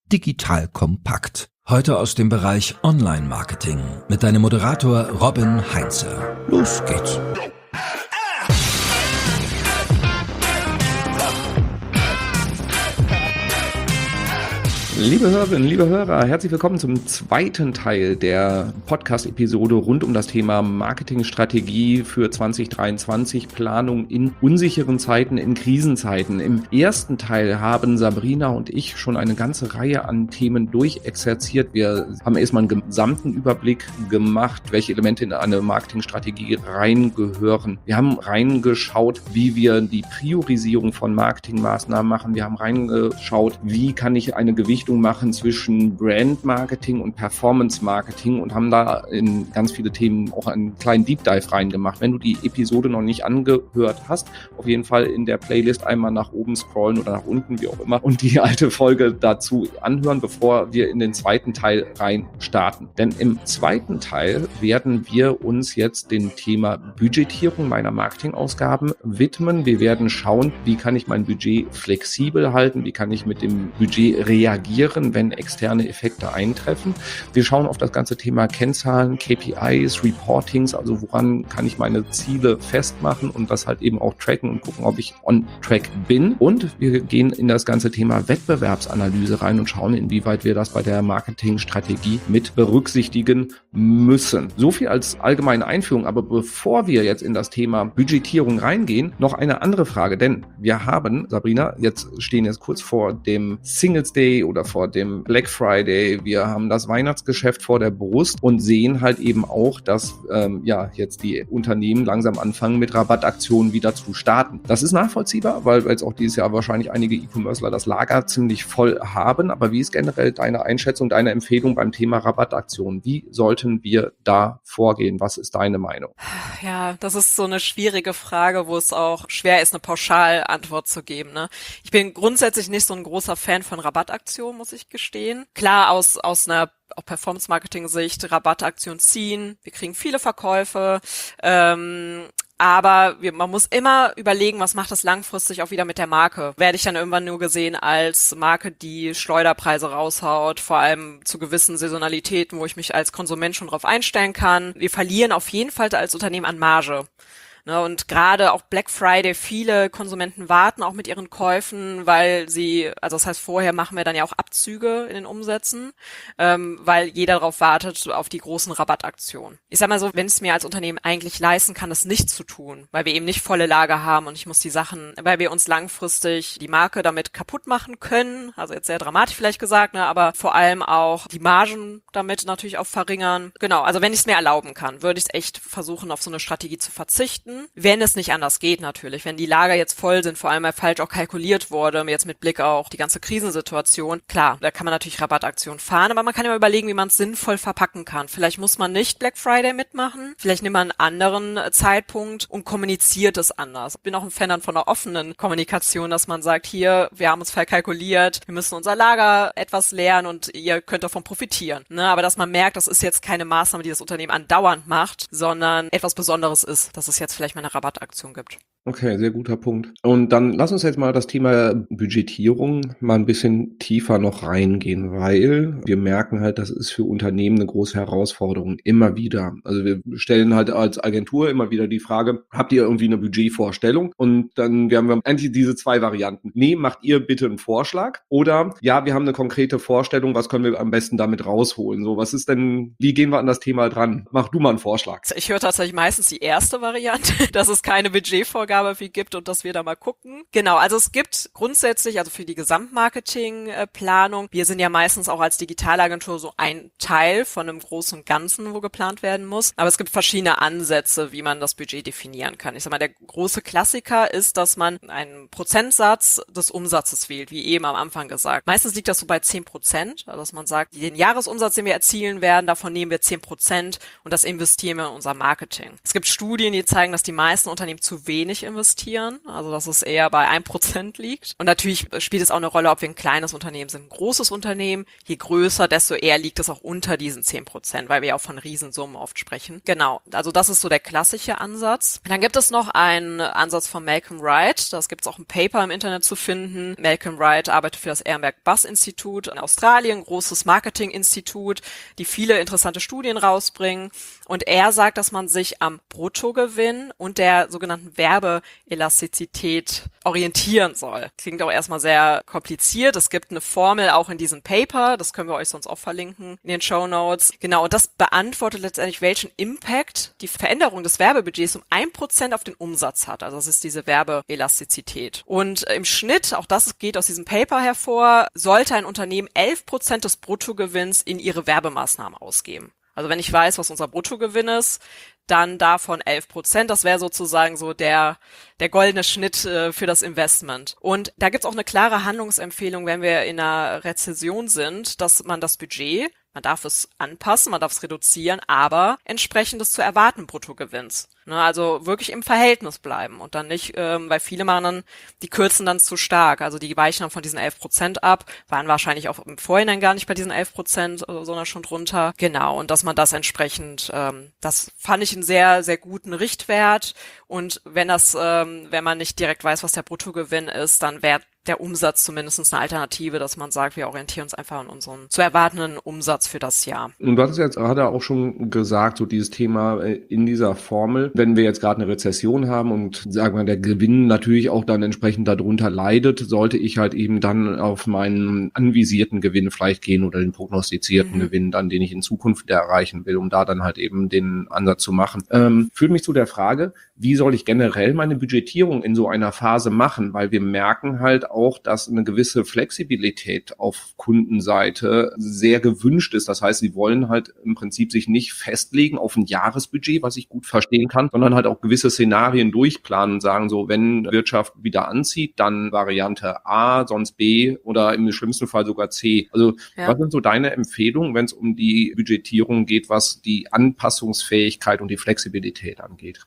digital kompakt. Heute aus dem Bereich Online-Marketing mit deinem Moderator Robin Heinze. Los geht's! Liebe Hörerinnen, liebe Hörer, herzlich willkommen zum zweiten Teil der Podcast-Episode rund um das Thema Marketingstrategie für 2023, Planung in unsicheren Zeiten, in Krisenzeiten. Im ersten Teil haben Sabrina und ich schon eine ganze Reihe an Themen durchexerziert. Wir haben erstmal einen gesamten Überblick gemacht, welche Elemente in eine Marketingstrategie reingehören. Wir haben reingeschaut, wie wir die Priorisierung von Marketingmaßnahmen machen. Wir haben reingeschaut, wie kann ich eine Gewichtung machen zwischen Brand Marketing und Performance Marketing und haben da in ganz viele Themen auch einen kleinen Deep Dive reingemacht. Wenn du die Episode noch nicht angehört hast, auf jeden Fall in der Playlist einmal nach oben scrollen oder nach unten, wie auch immer, und die alte Folge dazu anhören, bevor wir in den zweiten Teil rein starten. Denn im zweiten Teil werden wir uns jetzt dem Thema Budgetierung meiner Marketingausgaben widmen. Wir werden schauen, wie kann ich mein Budget flexibel halten, wie kann ich mit dem Budget reagieren, wenn externe Effekte eintreffen. Wir schauen auf das ganze Thema Kennzahlen, KPIs, Reportings, also woran kann ich meine Ziele festmachen und das halt eben auch tracken und gucken, ob ich on track bin. Und wir gehen in das ganze Thema Wettbewerbsanalyse rein und schauen, inwieweit wir das bei der Marketingstrategie mit berücksichtigen müssen. So viel als allgemeine Einführung, aber bevor wir jetzt in das Thema Budgetierung reingehen, noch eine andere Frage, denn wir haben, Sabrina, stehen jetzt kurz vor dem Singles Day oder vor dem Black Friday. Wir haben das Weihnachtsgeschäft vor der Brust und sehen halt eben auch, dass jetzt die Unternehmen langsam anfangen, mit Rabattaktionen wieder zu starten. Das ist nachvollziehbar, weil jetzt auch dieses Jahr wahrscheinlich einige E-Commercer das Lager ziemlich voll haben. Aber wie ist generell deine Einschätzung, deine Empfehlung beim Thema Rabattaktionen? Wie sollten wir da vorgehen? Was ist deine Meinung? Ja, das ist so eine schwierige Frage, wo es auch schwer ist, eine Pauschalantwort zu geben, ne? Ich bin grundsätzlich nicht so ein großer Fan von Rabattaktionen, muss ich gestehen. Klar, aus einer auch Performance-Marketing-Sicht Rabattaktionen ziehen. Wir kriegen viele Verkäufe, aber man muss immer überlegen, was macht das langfristig auch wieder mit der Marke. Werde ich dann irgendwann nur gesehen als Marke, die Schleuderpreise raushaut, vor allem zu gewissen Saisonalitäten, wo ich mich als Konsument schon drauf einstellen kann. Wir verlieren auf jeden Fall als Unternehmen an Marge. Und gerade auch Black Friday, viele Konsumenten warten auch mit ihren Käufen, weil das heißt, vorher machen wir dann ja auch Abzüge in den Umsätzen, weil jeder darauf wartet, auf die großen Rabattaktionen. Ich sag mal so, wenn es mir als Unternehmen eigentlich leisten kann, das nicht zu tun, weil wir eben nicht volle Lager haben und ich muss weil wir uns langfristig die Marke damit kaputt machen können, also jetzt sehr dramatisch vielleicht gesagt, ne, aber vor allem auch die Margen damit natürlich auch verringern. Genau, also wenn ich es mir erlauben kann, würde ich es echt versuchen, auf so eine Strategie zu verzichten. Wenn es nicht anders geht natürlich, wenn die Lager jetzt voll sind, vor allem weil falsch auch kalkuliert wurde, jetzt mit Blick auf die ganze Krisensituation, klar, da kann man natürlich Rabattaktionen fahren, aber man kann immer überlegen, wie man es sinnvoll verpacken kann. Vielleicht muss man nicht Black Friday mitmachen, vielleicht nimmt man einen anderen Zeitpunkt und kommuniziert es anders. Ich bin auch ein Fan dann von einer offenen Kommunikation, dass man sagt, hier, wir haben uns verkalkuliert, wir müssen unser Lager etwas leeren und ihr könnt davon profitieren. Ne? Aber dass man merkt, das ist jetzt keine Maßnahme, die das Unternehmen andauernd macht, sondern etwas Besonderes ist, dass es jetzt vielleicht mal eine Rabattaktion gibt. Okay, sehr guter Punkt. Und dann lass uns jetzt mal das Thema Budgetierung mal ein bisschen tiefer noch reingehen, weil wir merken halt, das ist für Unternehmen eine große Herausforderung, immer wieder. Also wir stellen halt als Agentur immer wieder die Frage, habt ihr irgendwie eine Budgetvorstellung? Und dann wir haben eigentlich diese zwei Varianten. Nee, macht ihr bitte einen Vorschlag? Oder ja, wir haben eine konkrete Vorstellung, was können wir am besten damit rausholen? So, wie gehen wir an das Thema dran? Mach du mal einen Vorschlag. Ich höre tatsächlich meistens die erste Variante, dass es keine Budgetvorgabe viel gibt und dass wir da mal gucken. Genau, also es gibt grundsätzlich, also für die Gesamtmarketingplanung, wir sind ja meistens auch als Digitalagentur so ein Teil von einem großen Ganzen, wo geplant werden muss. Aber es gibt verschiedene Ansätze, wie man das Budget definieren kann. Ich sag mal, der große Klassiker ist, dass man einen Prozentsatz des Umsatzes wählt, wie eben am Anfang gesagt. Meistens liegt das so bei 10%, also dass man sagt, den Jahresumsatz, den wir erzielen werden, davon nehmen wir 10% und das investieren wir in unser Marketing. Es gibt Studien, die zeigen, dass die meisten Unternehmen zu wenig nicht investieren, also dass es eher bei 1% liegt. Und natürlich spielt es auch eine Rolle, ob wir ein kleines Unternehmen sind, ein großes Unternehmen. Je größer, desto eher liegt es auch unter diesen 10%, weil wir ja auch von Riesensummen oft sprechen. Genau, also das ist so der klassische Ansatz. Dann gibt es noch einen Ansatz von Malcolm Wright, das gibt es auch ein Paper im Internet zu finden. Malcolm Wright arbeitet für das Ehrenberg-Bass-Institut in Australien, großes Marketinginstitut, die viele interessante Studien rausbringen. Und er sagt, dass man sich am Bruttogewinn und der sogenannten Werbeelastizität orientieren soll. Klingt auch erstmal sehr kompliziert. Es gibt eine Formel auch in diesem Paper, das können wir euch sonst auch verlinken in den Shownotes. Genau, und das beantwortet letztendlich, welchen Impact die Veränderung des Werbebudgets um 1% auf den Umsatz hat. Also das ist diese Werbeelastizität. Und im Schnitt, auch das geht aus diesem Paper hervor, sollte ein Unternehmen 11% des Bruttogewinns in ihre Werbemaßnahmen ausgeben. Also wenn ich weiß, was unser Bruttogewinn ist, dann davon 11%. Das wäre sozusagen so der goldene Schnitt für das Investment. Und da gibt's auch eine klare Handlungsempfehlung, wenn wir in einer Rezession sind, dass man das Budget, man darf es anpassen, man darf es reduzieren, aber entsprechend des zu erwartenden Bruttogewinns. Ne, also wirklich im Verhältnis bleiben und dann nicht, weil viele machen dann, die kürzen dann zu stark. Also die weichen dann von diesen 11% ab, waren wahrscheinlich auch im Vorhinein gar nicht bei diesen 11%, sondern schon drunter. Genau, und dass man das entsprechend, das fand ich einen sehr, sehr guten Richtwert. Und wenn man nicht direkt weiß, was der Bruttogewinn ist, dann wäre der Umsatz zumindest eine Alternative, dass man sagt, wir orientieren uns einfach an unseren zu erwartenden Umsatz für das Jahr. Und du hast es jetzt gerade auch schon gesagt, so dieses Thema in dieser Formel, wenn wir jetzt gerade eine Rezession haben und sagen wir, der Gewinn natürlich auch dann entsprechend darunter leidet, sollte ich halt eben dann auf meinen anvisierten Gewinn vielleicht gehen oder den prognostizierten Gewinn dann, den ich in Zukunft erreichen will, um da dann halt eben den Ansatz zu machen. Führt mich zu der Frage, wie soll ich generell meine Budgetierung in so einer Phase machen? Weil wir merken halt auch, dass eine gewisse Flexibilität auf Kundenseite sehr gewünscht ist. Das heißt, sie wollen halt im Prinzip sich nicht festlegen auf ein Jahresbudget, was ich gut verstehen kann, sondern halt auch gewisse Szenarien durchplanen und sagen so, wenn Wirtschaft wieder anzieht, dann Variante A, sonst B oder im schlimmsten Fall sogar C. Also was sind so deine Empfehlungen, wenn es um die Budgetierung geht, was die Anpassungsfähigkeit und die Flexibilität angeht?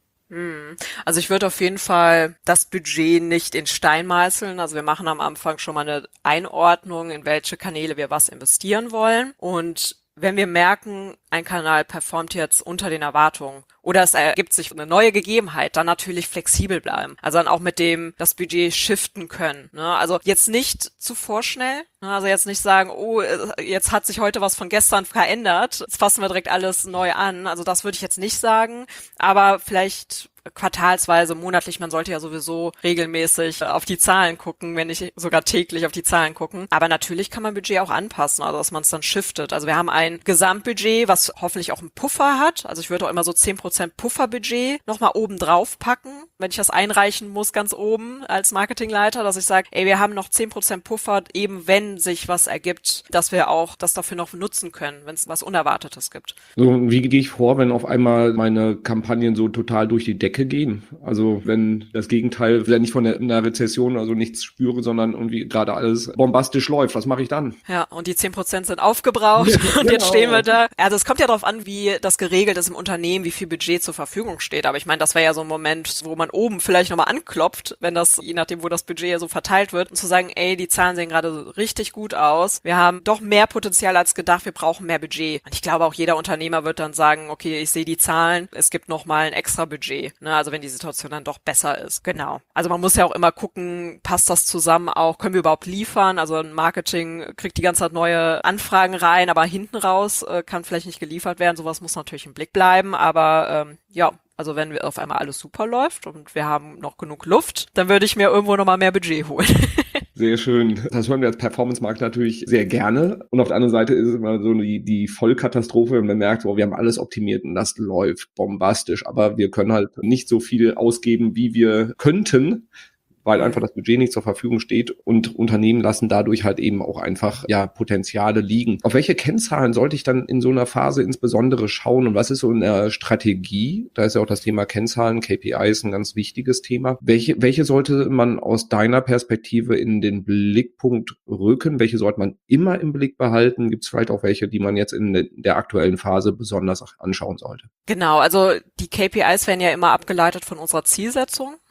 Also ich würde auf jeden Fall das Budget nicht in Stein meißeln. Also wir machen am Anfang schon mal eine Einordnung, in welche Kanäle wir was investieren wollen. Und wenn wir merken, ein Kanal performt jetzt unter den Erwartungen oder es ergibt sich eine neue Gegebenheit, dann natürlich flexibel bleiben. Also dann auch mit dem das Budget shiften können. Ne? Also jetzt nicht zu vorschnell. Ne? Also jetzt nicht sagen, oh, jetzt hat sich heute was von gestern verändert. Jetzt fassen wir direkt alles neu an. Also das würde ich jetzt nicht sagen. Aber vielleicht quartalsweise, monatlich, man sollte ja sowieso regelmäßig auf die Zahlen gucken, wenn nicht sogar täglich auf die Zahlen gucken. Aber natürlich kann man Budget auch anpassen, also dass man es dann shiftet. Also wir haben ein Gesamtbudget, was hoffentlich auch einen Puffer hat. Also ich würde auch immer so 10% Pufferbudget nochmal oben drauf packen, wenn ich das einreichen muss, ganz oben als Marketingleiter, dass ich sage, ey, wir haben noch 10% Puffer, eben wenn sich was ergibt, dass wir auch das dafür noch nutzen können, wenn es was Unerwartetes gibt. So, wie gehe ich vor, wenn auf einmal meine Kampagnen so total durch die Decke gehen? Also wenn das Gegenteil, wenn ich von einer Rezession also nichts spüre, sondern irgendwie gerade alles bombastisch läuft, was mache ich dann? Ja, und die 10% sind aufgebraucht und jetzt stehen wir da. Also es kommt ja darauf an, wie das geregelt ist im Unternehmen, wie viel Budget zur Verfügung steht. Aber ich meine, das wäre ja so ein Moment, wo man oben vielleicht nochmal anklopft, wenn das, je nachdem, wo das Budget ja so verteilt wird, und zu sagen, ey, die Zahlen sehen gerade richtig gut aus. Wir haben doch mehr Potenzial als gedacht, wir brauchen mehr Budget. Und ich glaube, auch jeder Unternehmer wird dann sagen, okay, ich sehe die Zahlen, es gibt nochmal ein extra Budget. Ne, also wenn die Situation dann doch besser ist. Genau. Also man muss ja auch immer gucken, passt das zusammen auch, können wir überhaupt liefern? Also ein Marketing kriegt die ganze Zeit neue Anfragen rein, aber hinten raus kann vielleicht nicht geliefert werden. Sowas muss natürlich im Blick bleiben, aber also wenn auf einmal alles super läuft und wir haben noch genug Luft, dann würde ich mir irgendwo nochmal mehr Budget holen. Sehr schön. Das hören wir als Performance-Markt natürlich sehr gerne. Und auf der anderen Seite ist es immer so die Vollkatastrophe, wenn man merkt, wir haben alles optimiert und das läuft bombastisch. Aber wir können halt nicht so viel ausgeben, wie wir könnten, weil einfach das Budget nicht zur Verfügung steht und Unternehmen lassen dadurch halt eben auch einfach Potenziale liegen. Auf welche Kennzahlen sollte ich dann in so einer Phase insbesondere schauen und was ist so in der Strategie? Da ist ja auch das Thema Kennzahlen, KPIs ein ganz wichtiges Thema. Welche sollte man aus deiner Perspektive in den Blickpunkt rücken? Welche sollte man immer im Blick behalten? Gibt es vielleicht auch welche, die man jetzt in der aktuellen Phase besonders anschauen sollte? Genau, also die KPIs werden ja immer abgeleitet von unserer Zielsetzung.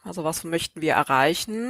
Also was möchten wir erreichen?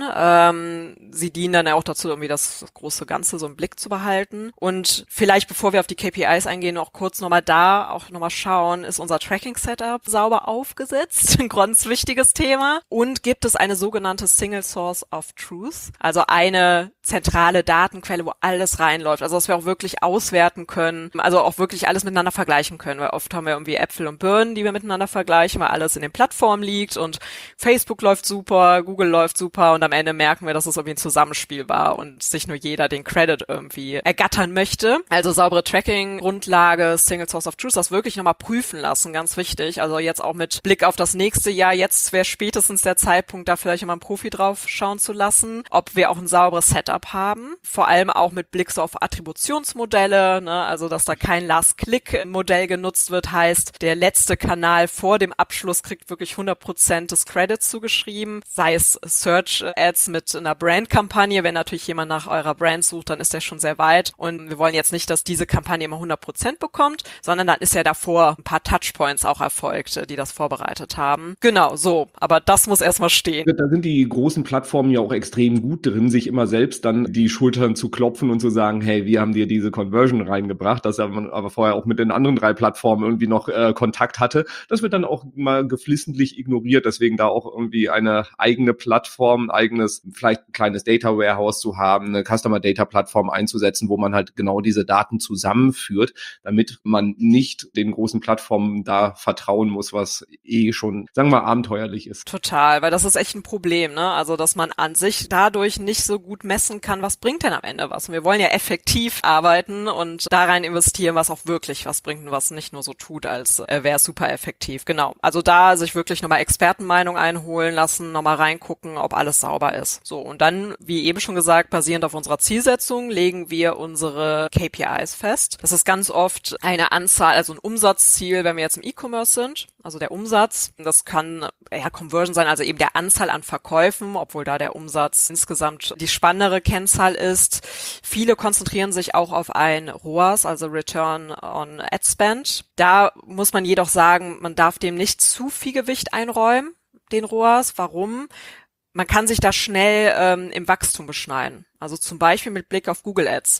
Sie dienen dann ja auch dazu, irgendwie das große Ganze so im Blick zu behalten. Und vielleicht, bevor wir auf die KPIs eingehen, noch kurz nochmal schauen, ist unser Tracking-Setup sauber aufgesetzt? Ein ganz wichtiges Thema. Und gibt es eine sogenannte Single Source of Truth? Also eine zentrale Datenquelle, wo alles reinläuft. Also dass wir auch wirklich auswerten können, also auch wirklich alles miteinander vergleichen können. Weil oft haben wir irgendwie Äpfel und Birnen, die wir miteinander vergleichen, weil alles in den Plattformen liegt und Facebook läuft super, Google läuft super und am Ende merken wir, dass es irgendwie ein Zusammenspiel war und sich nur jeder den Credit irgendwie ergattern möchte. Also saubere Tracking-Grundlage, Single Source of Truth, das wirklich nochmal prüfen lassen, ganz wichtig. Also jetzt auch mit Blick auf das nächste Jahr, jetzt wäre spätestens der Zeitpunkt, da vielleicht mal einen Profi drauf schauen zu lassen, ob wir auch ein sauberes Setup haben. Vor allem auch mit Blick so auf Attributionsmodelle, ne? Also dass da kein Last-Click-Modell genutzt wird, heißt, der letzte Kanal vor dem Abschluss kriegt wirklich 100% des Credits zugeschrieben, sei es Search Ads mit einer Brand-Kampagne. Wenn natürlich jemand nach eurer Brand sucht, dann ist der schon sehr weit. Und wir wollen jetzt nicht, dass diese Kampagne immer 100% bekommt, sondern dann ist ja davor ein paar Touchpoints auch erfolgt, die das vorbereitet haben. Genau, so. Aber das muss erstmal stehen. Da sind die großen Plattformen ja auch extrem gut drin, sich immer selbst dann die Schultern zu klopfen und zu sagen, hey, wir haben dir diese Conversion reingebracht, dass man aber vorher auch mit den anderen 3 Plattformen irgendwie noch Kontakt hatte. Das wird dann auch mal geflissentlich ignoriert, deswegen da auch irgendwie eine eigene Plattform, vielleicht ein kleines Data Warehouse zu haben, eine Customer Data Plattform einzusetzen, wo man halt genau diese Daten zusammenführt, damit man nicht den großen Plattformen da vertrauen muss, was schon, sagen wir mal, abenteuerlich ist. Total, weil das ist echt ein Problem, ne? Also, dass man an sich dadurch nicht so gut messen kann, was bringt denn am Ende was? Und wir wollen ja effektiv arbeiten und da rein investieren, was auch wirklich was bringt und was nicht nur so tut, als wäre es super effektiv. Genau. Also da sich wirklich nochmal Expertenmeinung einholen lassen, nochmal reingucken, ob alles sauber ist. So, und dann, wie eben schon gesagt, basierend auf unserer Zielsetzung legen wir unsere KPIs fest. Das ist ganz oft eine Anzahl, also ein Umsatzziel, wenn wir jetzt im E-Commerce sind, also der Umsatz. Das kann Conversion sein, also eben der Anzahl an Verkäufen, obwohl da der Umsatz insgesamt die spannendere Kennzahl ist. Viele konzentrieren sich auch auf ein ROAS, also Return on Ad Spend. Da muss man jedoch sagen, man darf dem nicht zu viel Gewicht einräumen, den ROAS. Warum? Man kann sich da schnell im Wachstum beschneiden. Also zum Beispiel mit Blick auf Google Ads.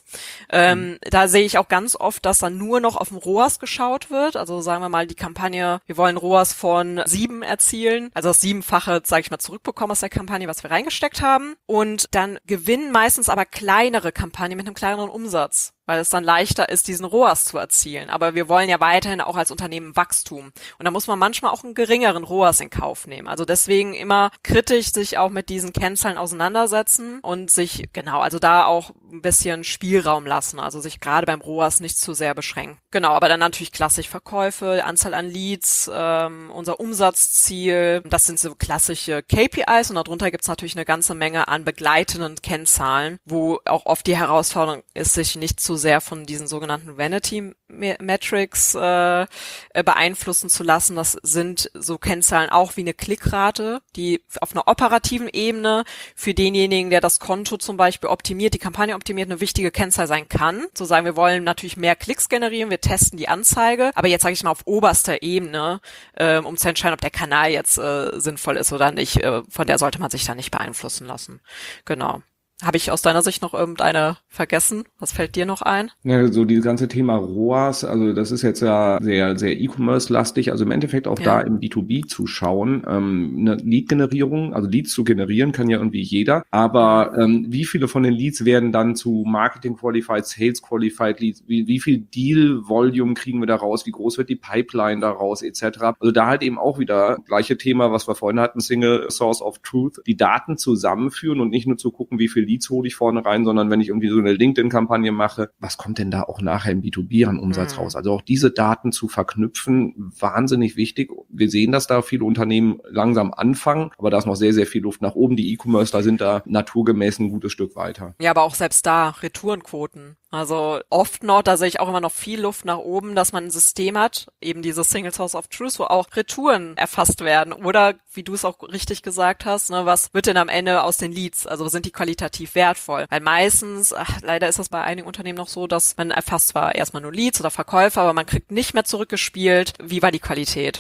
Da sehe ich auch ganz oft, dass dann nur noch auf den ROAS geschaut wird. Also sagen wir mal die Kampagne, wir wollen ROAS von 7 erzielen. Also das 7-fache, sage ich mal, zurückbekommen aus der Kampagne, was wir reingesteckt haben. Und dann gewinnen meistens aber kleinere Kampagnen mit einem kleineren Umsatz, weil es dann leichter ist, diesen ROAS zu erzielen. Aber wir wollen ja weiterhin auch als Unternehmen Wachstum. Und da muss man manchmal auch einen geringeren ROAS in Kauf nehmen. Also deswegen immer kritisch sich auch mit diesen Kennzahlen auseinandersetzen und sich, also da auch ein bisschen Spielraum lassen. Also sich gerade beim ROAS nicht zu sehr beschränken. Genau, aber dann natürlich klassisch Verkäufe, Anzahl an Leads, unser Umsatzziel. Das sind so klassische KPIs und darunter gibt's natürlich eine ganze Menge an begleitenden Kennzahlen, wo auch oft die Herausforderung ist, sich nicht zu sehr von diesen sogenannten Vanity Metrics beeinflussen zu lassen. Das sind so Kennzahlen auch wie eine Klickrate, die auf einer operativen Ebene für denjenigen, der das Konto zum Beispiel optimiert, die Kampagne optimiert, eine wichtige Kennzahl sein kann. Zu sagen, wir wollen natürlich mehr Klicks generieren, wir testen die Anzeige, aber jetzt sage ich mal auf oberster Ebene, um zu entscheiden, ob der Kanal jetzt sinnvoll ist oder nicht, von der sollte man sich da nicht beeinflussen lassen. Genau. Habe ich aus deiner Sicht noch irgendeine vergessen? Was fällt dir noch ein? Ja, so dieses ganze Thema ROAS, also das ist jetzt ja sehr, sehr E-Commerce-lastig, also im Endeffekt auch da im B2B zu schauen. Eine Lead-Generierung, also Leads zu generieren, kann ja irgendwie jeder, aber wie viele von den Leads werden dann zu Marketing-Qualified, Sales-Qualified Leads, wie viel Deal-Volume kriegen wir da raus, wie groß wird die Pipeline daraus, etc. Also da halt eben auch wieder gleiche Thema, was wir vorhin hatten, Single Source of Truth, die Daten zusammenführen und nicht nur zu gucken, wie viel Leads hole ich vorne rein, sondern wenn ich irgendwie so eine LinkedIn-Kampagne mache, was kommt denn da auch nachher im B2B an Umsatz raus? Also auch diese Daten zu verknüpfen, wahnsinnig wichtig. Wir sehen, dass da viele Unternehmen langsam anfangen, aber da ist noch sehr, sehr viel Luft nach oben. Die E-Commercer sind da naturgemäß ein gutes Stück weiter. Ja, aber auch selbst da, Retourenquoten. Also oft noch, da sehe ich auch immer noch viel Luft nach oben, dass man ein System hat, eben dieses Single Source of Truth, wo auch Retouren erfasst werden. Oder, wie du es auch richtig gesagt hast, ne, was wird denn am Ende aus den Leads? Also sind die qualitativ wertvoll? Weil meistens, leider ist das bei einigen Unternehmen noch so, dass man erfasst zwar erstmal nur Leads oder Verkäufer, aber man kriegt nicht mehr zurückgespielt, wie war die Qualität? Ne,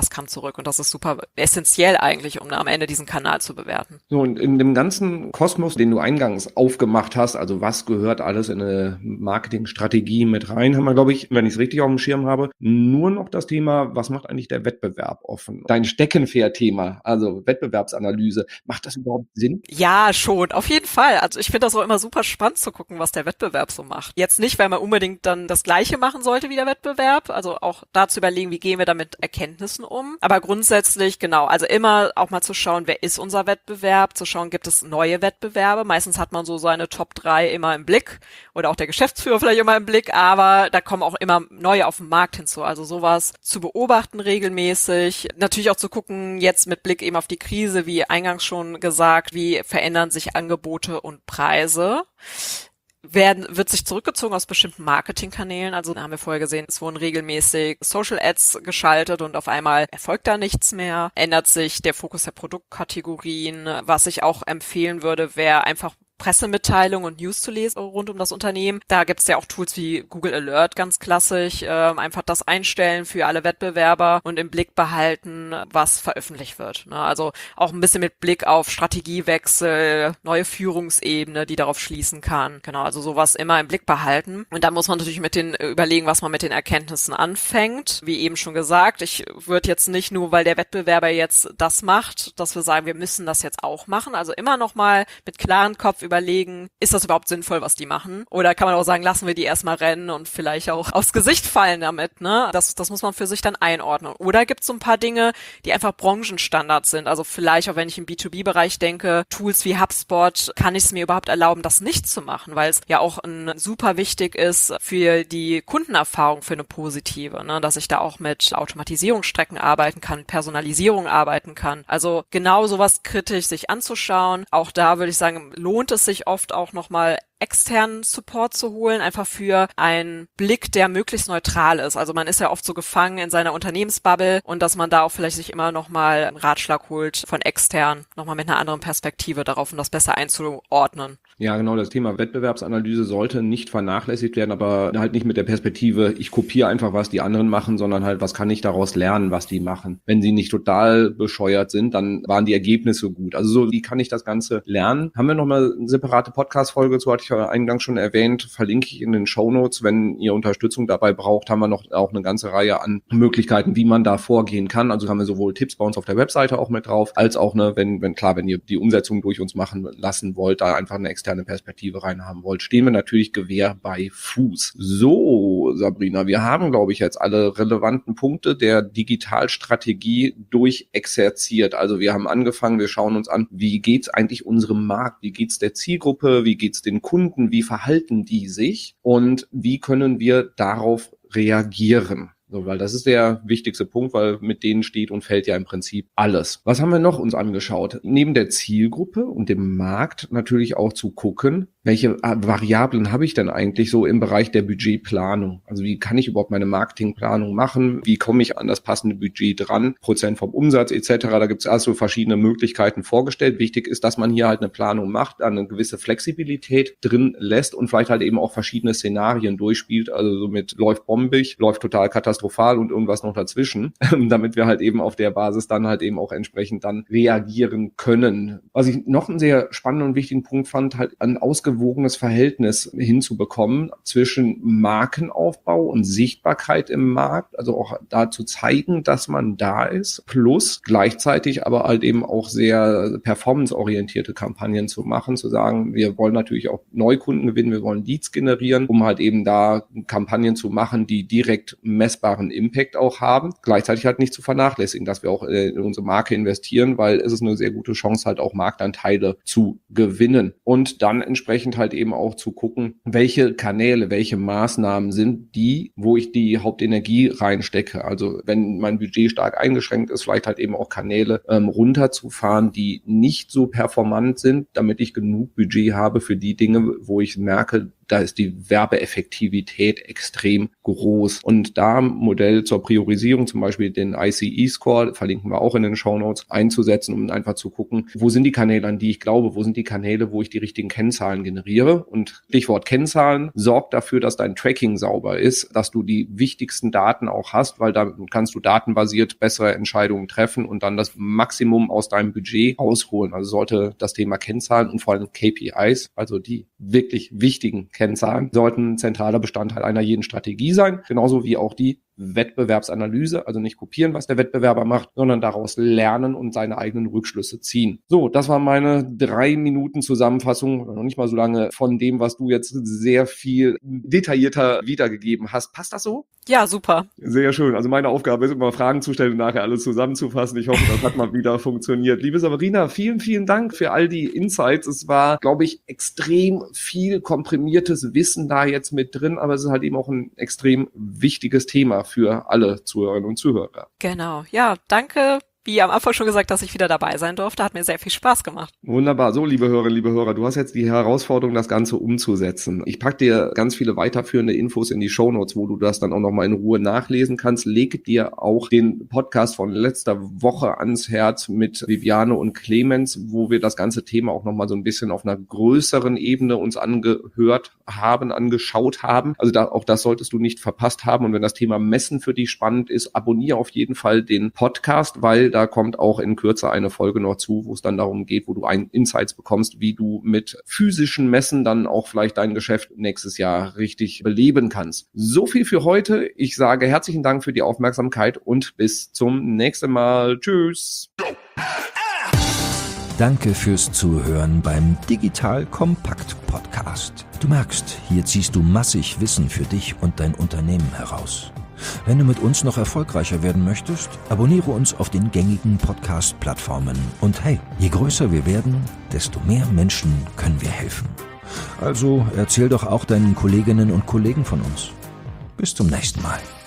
was kam zurück. Und das ist super essentiell eigentlich, um am Ende diesen Kanal zu bewerten. So, und in dem ganzen Kosmos, den du eingangs aufgemacht hast, also was gehört alles in eine Marketingstrategie mit rein, haben wir, glaube ich, wenn ich es richtig auf dem Schirm habe, nur noch das Thema, was macht eigentlich der Wettbewerb offen? Dein Steckenpferd-Thema, also Wettbewerbsanalyse, macht das überhaupt Sinn? Ja, schon, auf jeden Fall. Also ich finde das auch immer super spannend zu gucken, was der Wettbewerb so macht. Jetzt nicht, weil man unbedingt dann das Gleiche machen sollte wie der Wettbewerb, also auch da zu überlegen, wie gehen wir da mit Erkenntnissen um. Aber grundsätzlich, genau, also immer auch mal zu schauen, wer ist unser Wettbewerb, zu schauen, gibt es neue Wettbewerbe. Meistens hat man so seine Top 3 immer im Blick oder auch der Geschäftsführer vielleicht immer im Blick, aber da kommen auch immer neue auf den Markt hinzu. Also sowas zu beobachten regelmäßig. Natürlich auch zu gucken, jetzt mit Blick eben auf die Krise, wie eingangs schon gesagt, wie verändern sich Angebote und Preise. Wird sich zurückgezogen aus bestimmten Marketingkanälen. Also da haben wir vorher gesehen, es wurden regelmäßig Social Ads geschaltet und auf einmal erfolgt da nichts mehr. Ändert sich der Fokus der Produktkategorien. Was ich auch empfehlen würde, wäre einfach Pressemitteilungen und News zu lesen rund um das Unternehmen. Da gibt es ja auch Tools wie Google Alert, ganz klassisch. Einfach das einstellen für alle Wettbewerber und im Blick behalten, was veröffentlicht wird. Ne? Also auch ein bisschen mit Blick auf Strategiewechsel, neue Führungsebene, die darauf schließen kann. Genau, also sowas immer im Blick behalten. Und dann muss man natürlich überlegen, was man mit den Erkenntnissen anfängt. Wie eben schon gesagt, ich würde jetzt nicht nur, weil der Wettbewerber jetzt das macht, dass wir sagen, wir müssen das jetzt auch machen. Also immer noch mal mit klarem Kopf überlegen, ist das überhaupt sinnvoll, was die machen? Oder kann man auch sagen, lassen wir die erstmal rennen und vielleicht auch aufs Gesicht fallen damit, ne? Das muss man für sich dann einordnen. Oder gibt es so ein paar Dinge, die einfach Branchenstandards sind? Also vielleicht auch, wenn ich im B2B-Bereich denke, Tools wie HubSpot, kann ich es mir überhaupt erlauben, das nicht zu machen? Weil es ja auch super wichtig ist für die Kundenerfahrung, für eine positive, ne? Dass ich da auch mit Automatisierungsstrecken arbeiten kann, Personalisierung arbeiten kann. Also genau sowas kritisch sich anzuschauen. Auch da würde ich sagen, lohnt es sich oft auch nochmal externen Support zu holen, einfach für einen Blick, der möglichst neutral ist. Also man ist ja oft so gefangen in seiner Unternehmensbubble und dass man da auch vielleicht sich immer nochmal einen Ratschlag holt von extern, nochmal mit einer anderen Perspektive darauf, um das besser einzuordnen. Ja, genau, das Thema Wettbewerbsanalyse sollte nicht vernachlässigt werden, aber halt nicht mit der Perspektive, ich kopiere einfach, was die anderen machen, sondern halt, was kann ich daraus lernen, was die machen. Wenn sie nicht total bescheuert sind, dann waren die Ergebnisse gut. Also so, wie kann ich das Ganze lernen? Haben wir nochmal eine separate Podcast-Folge zu, hatte ich ja eingangs schon erwähnt, verlinke ich in den Shownotes. Wenn ihr Unterstützung dabei braucht, haben wir noch auch eine ganze Reihe an Möglichkeiten, wie man da vorgehen kann. Also haben wir sowohl Tipps bei uns auf der Webseite auch mit drauf, als auch, wenn ihr die Umsetzung durch uns machen lassen wollt, da einfach eine externe Perspektive reinhaben wollt, stehen wir natürlich Gewehr bei Fuß. So, Sabrina, wir haben, glaube ich, jetzt alle relevanten Punkte der Digitalstrategie durchexerziert. Also wir haben angefangen, wir schauen uns an, wie geht's eigentlich unserem Markt, wie geht's der Zielgruppe, wie geht's den Kunden, wie verhalten die sich und wie können wir darauf reagieren. So, weil das ist der wichtigste Punkt, weil mit denen steht und fällt ja im Prinzip alles. Was haben wir noch uns angeschaut? Neben der Zielgruppe und dem Markt natürlich auch zu gucken, welche Variablen habe ich denn eigentlich so im Bereich der Budgetplanung? Also wie kann ich überhaupt meine Marketingplanung machen? Wie komme ich an das passende Budget dran? Prozent vom Umsatz etc. Da gibt es also verschiedene Möglichkeiten vorgestellt. Wichtig ist, dass man hier halt eine Planung macht, eine gewisse Flexibilität drin lässt und vielleicht halt eben auch verschiedene Szenarien durchspielt. Also so mit läuft bombig, läuft total katastrophal und irgendwas noch dazwischen, damit wir halt eben auf der Basis dann halt eben auch entsprechend dann reagieren können. Was ich noch einen sehr spannenden und wichtigen Punkt fand, halt ein ausgewogenes Verhältnis hinzubekommen zwischen Markenaufbau und Sichtbarkeit im Markt, also auch da zu zeigen, dass man da ist, plus gleichzeitig aber halt eben auch sehr performanceorientierte Kampagnen zu machen, zu sagen, wir wollen natürlich auch Neukunden gewinnen, wir wollen Leads generieren, um halt eben da Kampagnen zu machen, die direkt messbaren Impact auch haben, gleichzeitig halt nicht zu vernachlässigen, dass wir auch in unsere Marke investieren, weil es ist eine sehr gute Chance, halt auch Marktanteile zu gewinnen und dann entsprechend halt eben auch zu gucken, welche Kanäle, welche Maßnahmen sind die, wo ich die Hauptenergie reinstecke. Also wenn mein Budget stark eingeschränkt ist, vielleicht halt eben auch Kanäle runterzufahren, die nicht so performant sind, damit ich genug Budget habe für die Dinge, wo ich merke, da ist die Werbeeffektivität extrem groß. Und da Modell zur Priorisierung, zum Beispiel den ICE-Score, verlinken wir auch in den Shownotes, einzusetzen, um einfach zu gucken, wo sind die Kanäle, an die ich glaube, wo sind die Kanäle, wo ich die richtigen Kennzahlen generiere. Und Stichwort Kennzahlen sorgt dafür, dass dein Tracking sauber ist, dass du die wichtigsten Daten auch hast, weil da kannst du datenbasiert bessere Entscheidungen treffen und dann das Maximum aus deinem Budget rausholen. Also sollte das Thema Kennzahlen und vor allem KPIs, also die wirklich wichtigen Kennzahlen, sollten ein zentraler Bestandteil einer jeden Strategie sein, genauso wie auch die Wettbewerbsanalyse, also nicht kopieren, was der Wettbewerber macht, sondern daraus lernen und seine eigenen Rückschlüsse ziehen. So, das war meine 3 Minuten Zusammenfassung, noch nicht mal so lange, von dem, was du jetzt sehr viel detaillierter wiedergegeben hast. Passt das so? Ja, super. Sehr schön. Also meine Aufgabe ist immer, Fragen zu stellen und nachher alles zusammenzufassen. Ich hoffe, das hat mal wieder funktioniert. Liebe Saverina, vielen, vielen Dank für all die Insights. Es war, glaube ich, extrem viel komprimiertes Wissen da jetzt mit drin, aber es ist halt eben auch ein extrem wichtiges Thema für alle Zuhörerinnen und Zuhörer. Genau. Ja, danke. Wie am Anfang schon gesagt, dass ich wieder dabei sein durfte, hat mir sehr viel Spaß gemacht. Wunderbar. So, liebe Hörerinnen, liebe Hörer, du hast jetzt die Herausforderung, das Ganze umzusetzen. Ich packe dir ganz viele weiterführende Infos in die Shownotes, wo du das dann auch nochmal in Ruhe nachlesen kannst. Leg dir auch den Podcast von letzter Woche ans Herz mit Viviane und Clemens, wo wir das ganze Thema auch nochmal so ein bisschen auf einer größeren Ebene uns angeschaut haben. Also auch das solltest du nicht verpasst haben. Und wenn das Thema Messen für dich spannend ist, abonniere auf jeden Fall den Podcast, weil da kommt auch in Kürze eine Folge noch zu, wo es dann darum geht, wo du Insights bekommst, wie du mit physischen Messen dann auch vielleicht dein Geschäft nächstes Jahr richtig beleben kannst. So viel für heute. Ich sage herzlichen Dank für die Aufmerksamkeit und bis zum nächsten Mal. Tschüss. Danke fürs Zuhören beim Digital Kompakt Podcast. Du merkst, hier ziehst du massig Wissen für dich und dein Unternehmen heraus. Wenn du mit uns noch erfolgreicher werden möchtest, abonniere uns auf den gängigen Podcast-Plattformen. Und hey, je größer wir werden, desto mehr Menschen können wir helfen. Also erzähl doch auch deinen Kolleginnen und Kollegen von uns. Bis zum nächsten Mal.